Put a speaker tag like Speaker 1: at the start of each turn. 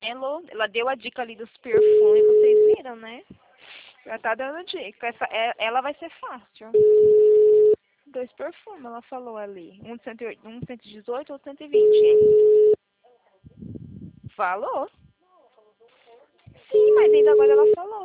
Speaker 1: Ela deu a dica ali dos perfumes, vocês viram, né? Ela tá dando dica. Ela vai ser fácil. Dois perfumes, ela falou ali. Um de 108, um de 118 ou 120. Falou. Sim, mas ainda agora ela falou.